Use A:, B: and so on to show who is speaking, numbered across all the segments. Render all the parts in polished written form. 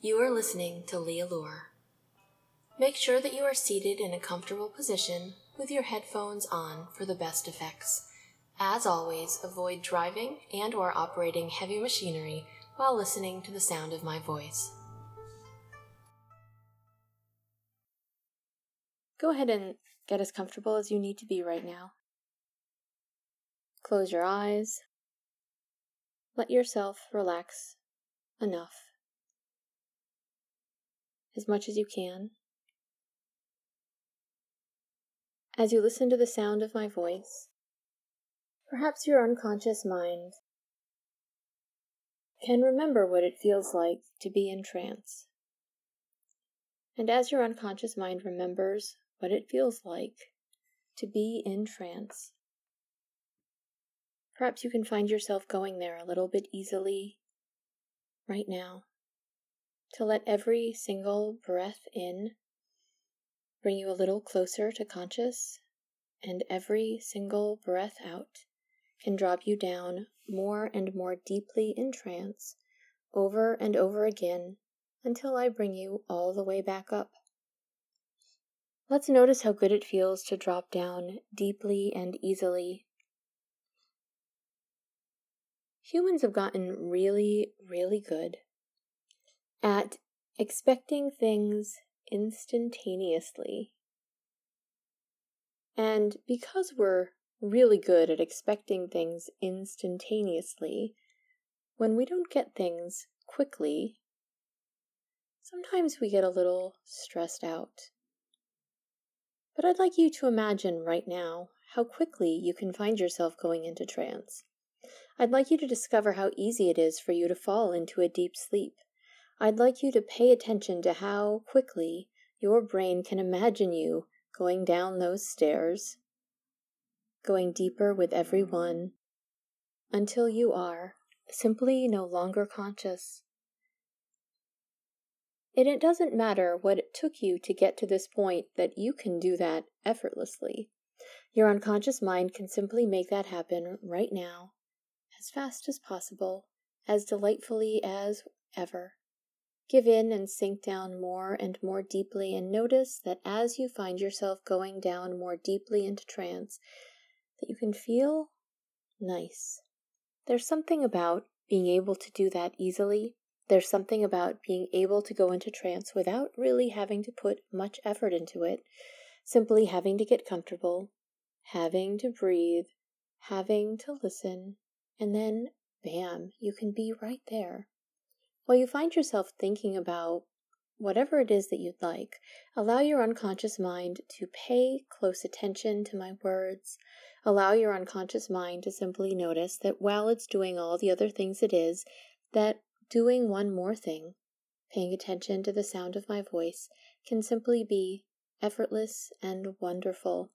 A: You are listening to Leah Lure. Make sure that you are seated in a comfortable position with your headphones on for the best effects. As always, avoid driving and/or operating heavy machinery while listening to the sound of my voice. Go ahead and get as comfortable as you need to be right now. Close your eyes. Let yourself relax enough, as much as you can. As you listen to the sound of my voice, perhaps your unconscious mind can remember what it feels like to be in trance. And as your unconscious mind remembers what it feels like to be in trance, perhaps you can find yourself going there a little bit easily right now, to let every single breath in bring you a little closer to conscious, and every single breath out can drop you down more and more deeply in trance over and over again until I bring you all the way back up. Let's notice how good it feels to drop down deeply and easily. Humans have gotten really, really good at expecting things instantaneously. And because we're really good at expecting things instantaneously, when we don't get things quickly, sometimes we get a little stressed out. But I'd like you to imagine right now how quickly you can find yourself going into trance. I'd like you to discover how easy it is for you to fall into a deep sleep. I'd like you to pay attention to how quickly your brain can imagine you going down those stairs, going deeper with every one, until you are simply no longer conscious. And it doesn't matter what it took you to get to this point, that you can do that effortlessly. Your unconscious mind can simply make that happen right now, as fast as possible, as delightfully as ever. Give in and sink down more and more deeply, and notice that as you find yourself going down more deeply into trance, that you can feel nice. There's something about being able to do that easily. There's something about being able to go into trance without really having to put much effort into it, simply having to get comfortable, having to breathe, having to listen, and then, bam, you can be right there. While you find yourself thinking about whatever it is that you'd like, allow your unconscious mind to pay close attention to my words. Allow your unconscious mind to simply notice that while it's doing all the other things it is, that doing one more thing, paying attention to the sound of my voice, can simply be effortless and wonderful.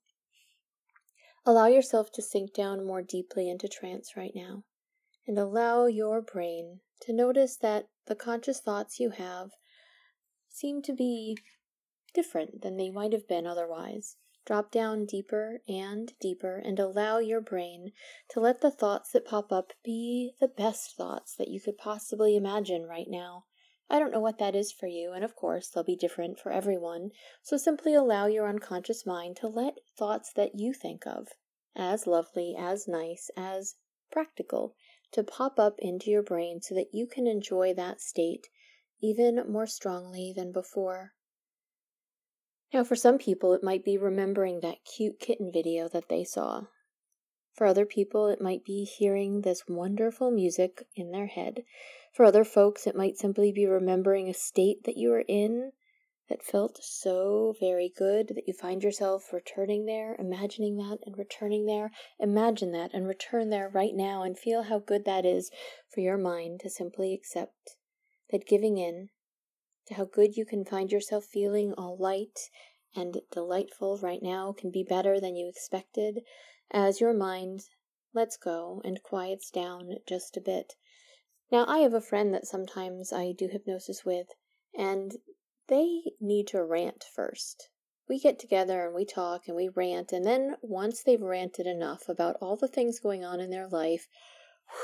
A: Allow yourself to sink down more deeply into trance right now, and allow your brain to notice that the conscious thoughts you have seem to be different than they might have been otherwise. Drop down deeper and deeper, and allow your brain to let the thoughts that pop up be the best thoughts that you could possibly imagine right now. I don't know what that is for you, and of course they'll be different for everyone, so simply allow your unconscious mind to let thoughts that you think of as lovely, as nice, as practical, to pop up into your brain so that you can enjoy that state even more strongly than before. Now, for some people, it might be remembering that cute kitten video that they saw. For other people, it might be hearing this wonderful music in their head. For other folks, it might simply be remembering a state that you were in that felt so very good that you find yourself returning there, imagining that and returning there. Imagine that and return there right now, and feel how good that is for your mind to simply accept that giving in to how good you can find yourself feeling, all light and delightful right now, can be better than you expected as your mind lets go and quiets down just a bit. Now, I have a friend that sometimes I do hypnosis with, and they need to rant first. We get together and we talk and we rant, and then once they've ranted enough about all the things going on in their life,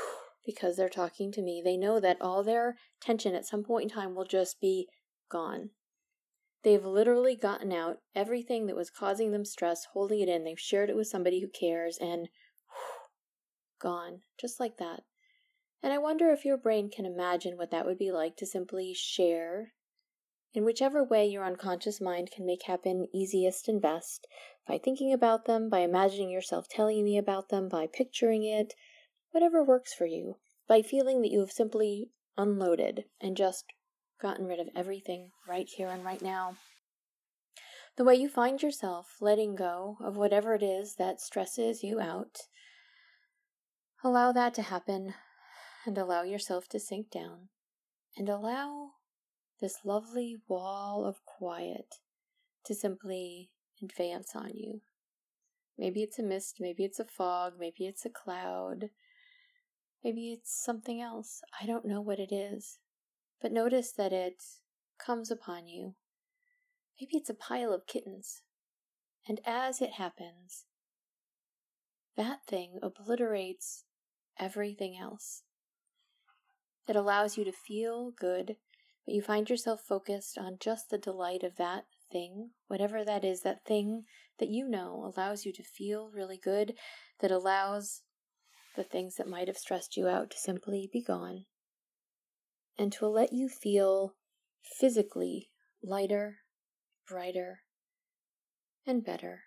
A: because they're talking to me. They know that all their tension at some point in time will just be gone. They've literally gotten out everything that was causing them stress, holding it in. They've shared it with somebody who cares, and gone, just like that. And I wonder if your brain can imagine what that would be like to simply share in whichever way your unconscious mind can make happen easiest and best, by thinking about them, by imagining yourself telling me about them, by picturing it, whatever works for you, by feeling that you have simply unloaded and just gotten rid of everything right here and right now. The way you find yourself letting go of whatever it is that stresses you out, allow that to happen, and allow yourself to sink down, and allow this lovely wall of quiet to simply advance on you. Maybe it's a mist, maybe it's a fog, maybe it's a cloud, maybe it's something else. I don't know what it is, but notice that it comes upon you. Maybe it's a pile of kittens, and as it happens, that thing obliterates everything else. It allows you to feel good, but you find yourself focused on just the delight of that thing, whatever that is, that thing that you know allows you to feel really good, that allows the things that might have stressed you out to simply be gone, and to let you feel physically lighter, brighter, and better.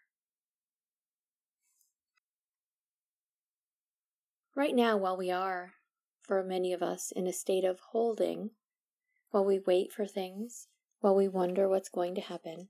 A: Right now, while we are, for many of us, in a state of holding, while we wait for things, while we wonder what's going to happen,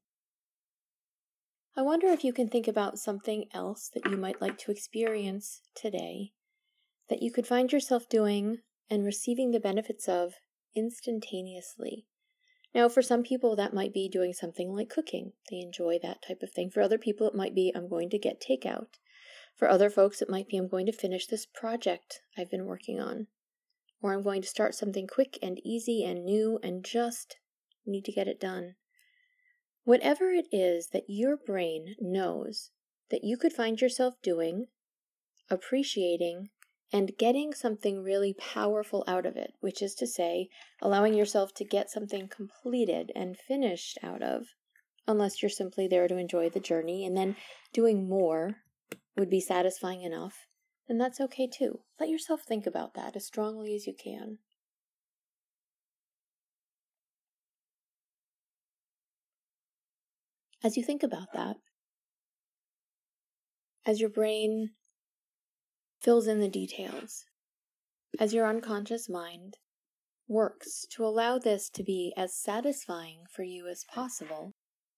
A: I wonder if you can think about something else that you might like to experience today, that you could find yourself doing and receiving the benefits of instantaneously. Now, for some people, that might be doing something like cooking. They enjoy that type of thing. For other people, it might be, I'm going to get takeout. For other folks, it might be, I'm going to finish this project I've been working on. Or I'm going to start something quick and easy and new and just need to get it done. Whatever it is that your brain knows that you could find yourself doing, appreciating, and getting something really powerful out of it, which is to say, allowing yourself to get something completed and finished out of, unless you're simply there to enjoy the journey, and then doing more would be satisfying enough, then that's okay too. Let yourself think about that as strongly as you can. As you think about that, as your brain fills in the details, as your unconscious mind works to allow this to be as satisfying for you as possible,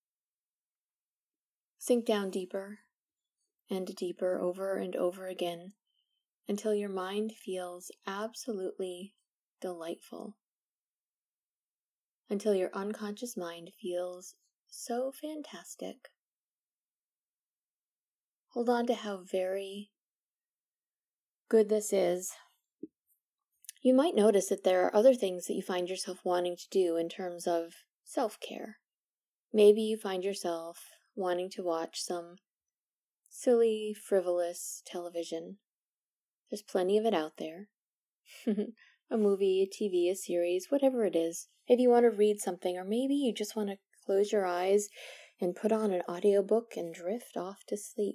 A: sink down deeper and deeper over and over again until your mind feels absolutely delightful, until your unconscious mind feels so fantastic. Hold on to how very good this is. You might notice that there are other things that you find yourself wanting to do in terms of self-care. Maybe you find yourself wanting to watch some silly, frivolous television. There's plenty of it out there. A movie, a TV, a series, whatever it is. Maybe you want to read something, or maybe you just want to close your eyes and put on an audiobook and drift off to sleep.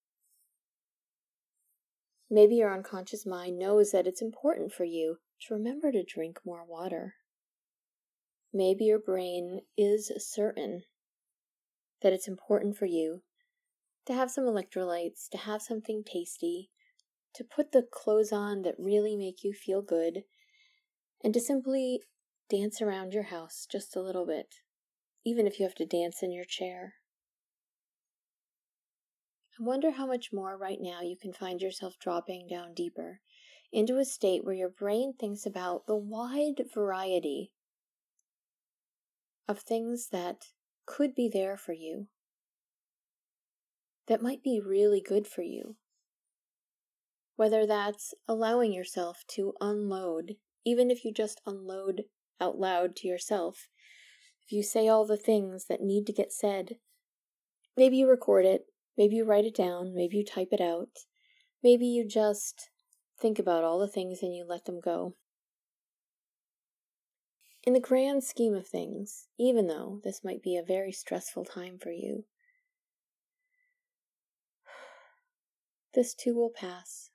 A: Maybe your unconscious mind knows that it's important for you to remember to drink more water. Maybe your brain is certain that it's important for you to have some electrolytes, to have something tasty, to put the clothes on that really make you feel good, and to simply dance around your house just a little bit, even if you have to dance in your chair. I wonder how much more right now you can find yourself dropping down deeper into a state where your brain thinks about the wide variety of things that could be there for you, that might be really good for you. Whether that's allowing yourself to unload, even if you just unload out loud to yourself. If you say all the things that need to get said, maybe you record it, maybe you write it down, maybe you type it out, maybe you just think about all the things and you let them go. In the grand scheme of things, even though this might be a very stressful time for you, this too will pass.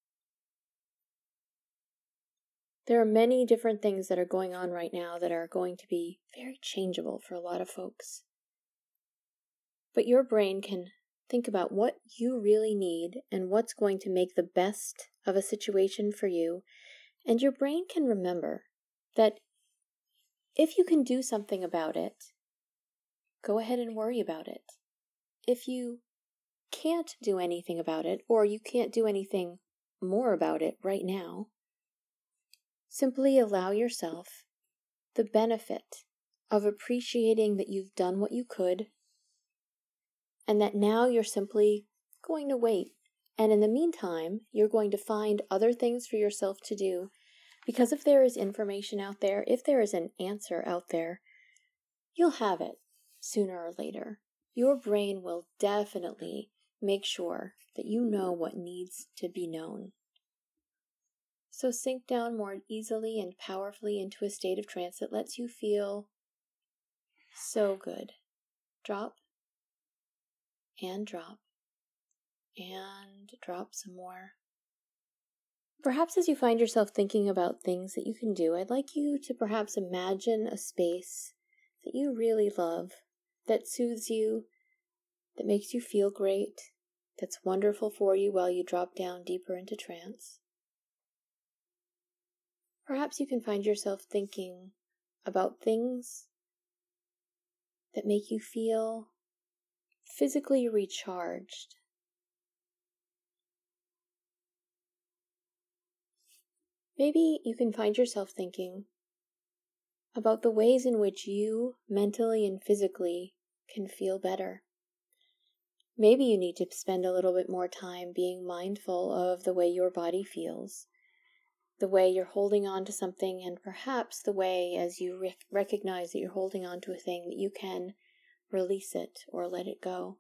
A: There are many different things that are going on right now that are going to be very changeable for a lot of folks. But your brain can think about what you really need and what's going to make the best of a situation for you, and your brain can remember that if you can do something about it, go ahead and worry about it. If you can't do anything about it, or you can't do anything more about it right now, simply allow yourself the benefit of appreciating that you've done what you could, and that now you're simply going to wait. And in the meantime, you're going to find other things for yourself to do. Because if there is information out there, if there is an answer out there, you'll have it sooner or later. Your brain will definitely make sure that you know what needs to be known. So sink down more easily and powerfully into a state of trance that lets you feel so good. Drop and drop and drop some more. Perhaps as you find yourself thinking about things that you can do, I'd like you to perhaps imagine a space that you really love, that soothes you, that makes you feel great, that's wonderful for you while you drop down deeper into trance. Perhaps you can find yourself thinking about things that make you feel physically recharged. Maybe you can find yourself thinking about the ways in which you, mentally and physically, can feel better. Maybe you need to spend a little bit more time being mindful of the way your body feels, the way you're holding on to something, and perhaps the way, as you recognize that you're holding on to a thing, that you can release it or let it go.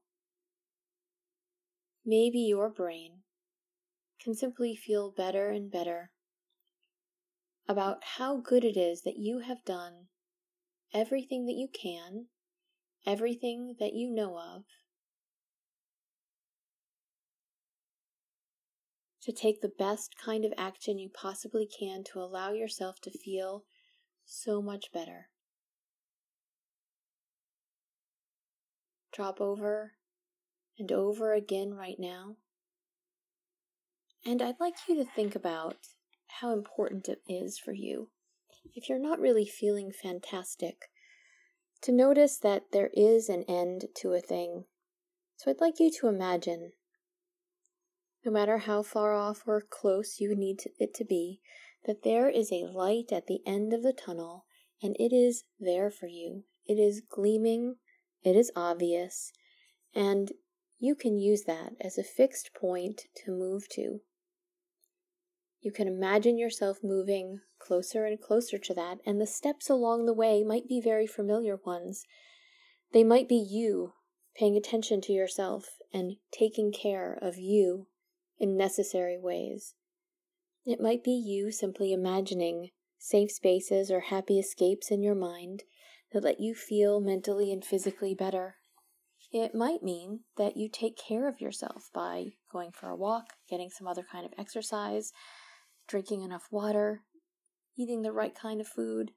A: Maybe your brain can simply feel better and better about how good it is that you have done everything that you can, everything that you know of, to take the best kind of action you possibly can to allow yourself to feel so much better. Drop over and over again right now. And I'd like you to think about how important it is for you, if you're not really feeling fantastic, to notice that there is an end to a thing. So I'd like you to imagine, no matter how far off or close you need it to be, that there is a light at the end of the tunnel, and it is there for you. It is gleaming, it is obvious, and you can use that as a fixed point to move to. You can imagine yourself moving closer and closer to that, and the steps along the way might be very familiar ones. They might be you paying attention to yourself and taking care of you in necessary ways. It might be you simply imagining safe spaces or happy escapes in your mind that let you feel mentally and physically better. It might mean that you take care of yourself by going for a walk, getting some other kind of exercise, drinking enough water, eating the right kind of food.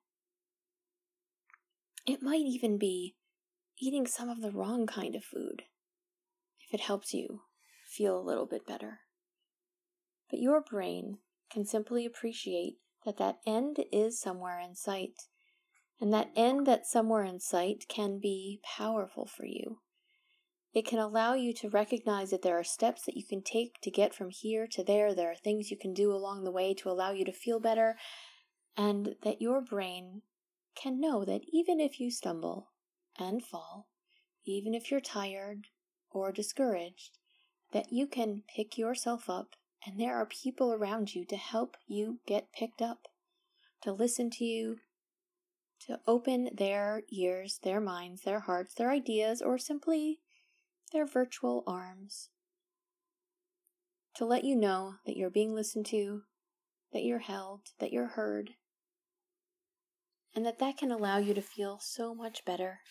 A: It might even be eating some of the wrong kind of food, if it helps you feel a little bit better. But your brain can simply appreciate that that end is somewhere in sight, and that end that's somewhere in sight can be powerful for you. It can allow you to recognize that there are steps that you can take to get from here to there. There are things you can do along the way to allow you to feel better, and that your brain can know that even if you stumble and fall, even if you're tired or discouraged, that you can pick yourself up, and there are people around you to help you get picked up, to listen to you, to open their ears, their minds, their hearts, their ideas, or simply their virtual arms, to let you know that you're being listened to, that you're held, that you're heard, and that can allow you to feel so much better.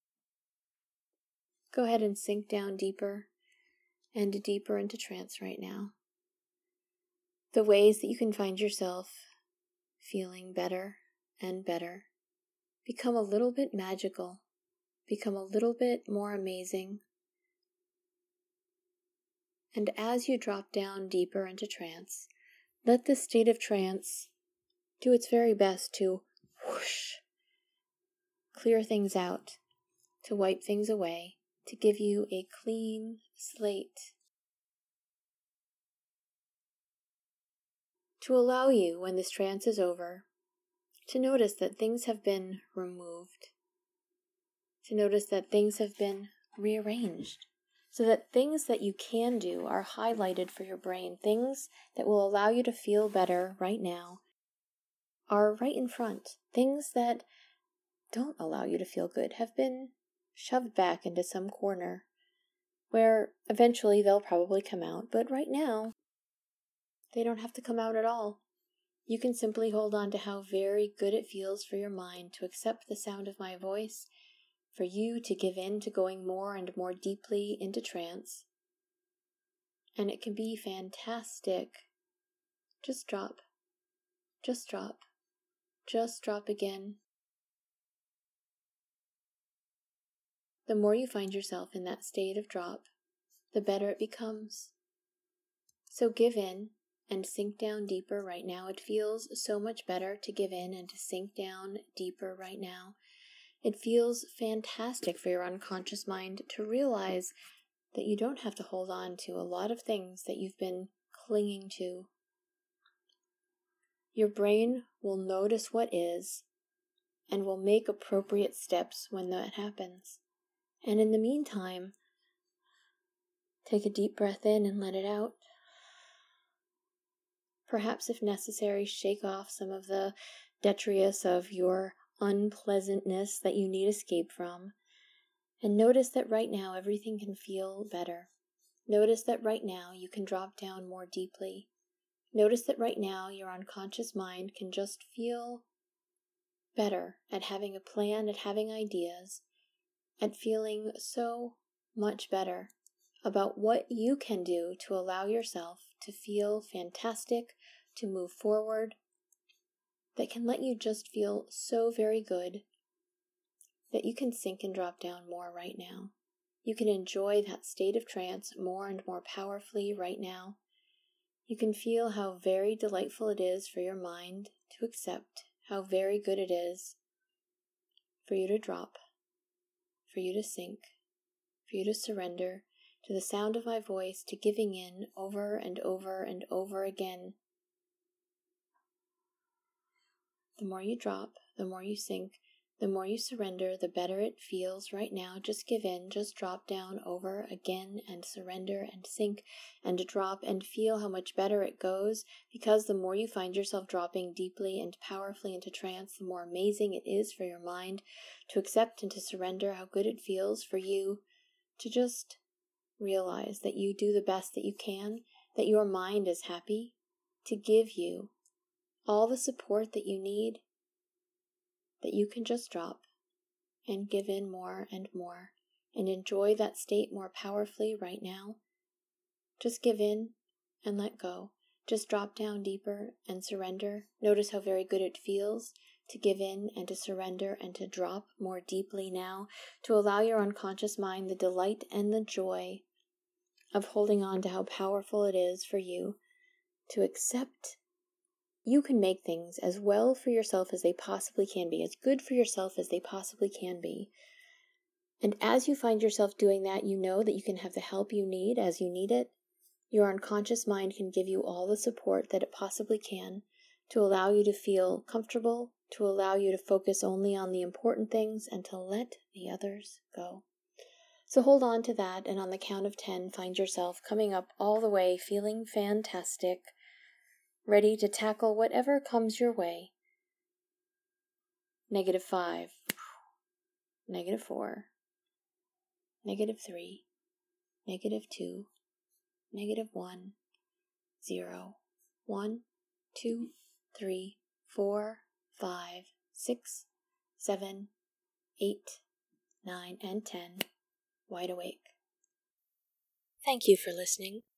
A: Go ahead and sink down deeper and deeper into trance right now. The ways that you can find yourself feeling better and better become a little bit magical, become a little bit more amazing. And as you drop down deeper into trance, let this state of trance do its very best to whoosh, clear things out, to wipe things away, to give you a clean slate, to allow you, when this trance is over, to notice that things have been removed, to notice that things have been rearranged, so that things that you can do are highlighted for your brain, things that will allow you to feel better right now are right in front. Things that don't allow you to feel good have been shoved back into some corner where eventually they'll probably come out, but right now they don't have to come out at all. You can simply hold on to how very good it feels for your mind to accept the sound of my voice, for you to give in to going more and more deeply into trance. And it can be fantastic. Just drop. Just drop. Just drop again. The more you find yourself in that state of drop, the better it becomes. So give in and sink down deeper right now. It feels so much better to give in and to sink down deeper right now. It feels fantastic for your unconscious mind to realize that you don't have to hold on to a lot of things that you've been clinging to. Your brain will notice what is and will make appropriate steps when that happens. And in the meantime, take a deep breath in and let it out. Perhaps, if necessary, shake off some of the detritus of your unpleasantness that you need escape from. And notice that right now everything can feel better. Notice that right now you can drop down more deeply. Notice that right now your unconscious mind can just feel better at having a plan, at having ideas, at feeling so much better about what you can do to allow yourself to feel fantastic, to move forward, that can let you just feel so very good that you can sink and drop down more right now. You can enjoy that state of trance more and more powerfully right now. You can feel how very delightful it is for your mind to accept how very good it is for you to drop, for you to sink, for you to surrender to the sound of my voice, to giving in over and over and over again. The more you drop, the more you sink, the more you surrender, the better it feels right now. Just give in, just drop down over again and surrender and sink and drop and feel how much better it goes, because the more you find yourself dropping deeply and powerfully into trance, the more amazing it is for your mind to accept and to surrender how good it feels for you to just realize that you do the best that you can, that your mind is happy to give you all the support that you need, that you can just drop and give in more and more and enjoy that state more powerfully right now. Just give in and let go. Just drop down deeper and surrender. Notice how very good it feels to give in and to surrender and to drop more deeply now, to allow your unconscious mind the delight and the joy of holding on to how powerful it is for you to accept you can make things as well for yourself as they possibly can be, as good for yourself as they possibly can be. And as you find yourself doing that, you know that you can have the help you need as you need it. Your unconscious mind can give you all the support that it possibly can to allow you to feel comfortable, to allow you to focus only on the important things and to let the others go. So hold on to that, and on the count of 10, find yourself coming up all the way, feeling fantastic, ready to tackle whatever comes your way. -5, -4, -3, -2, -1, 0, 1, 2, 3, 4, 5, 6, 7, 8, 9, and 10, wide awake. Thank you for listening.